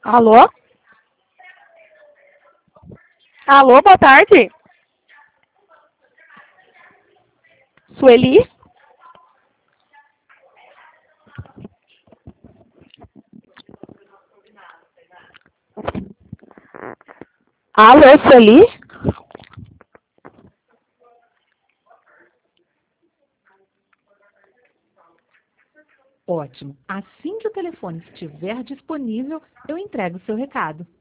Alô? Alô, boa tarde. Sueli? Alô, Sueli? Ótimo. Assim que o telefone estiver disponível, eu entrego o seu recado.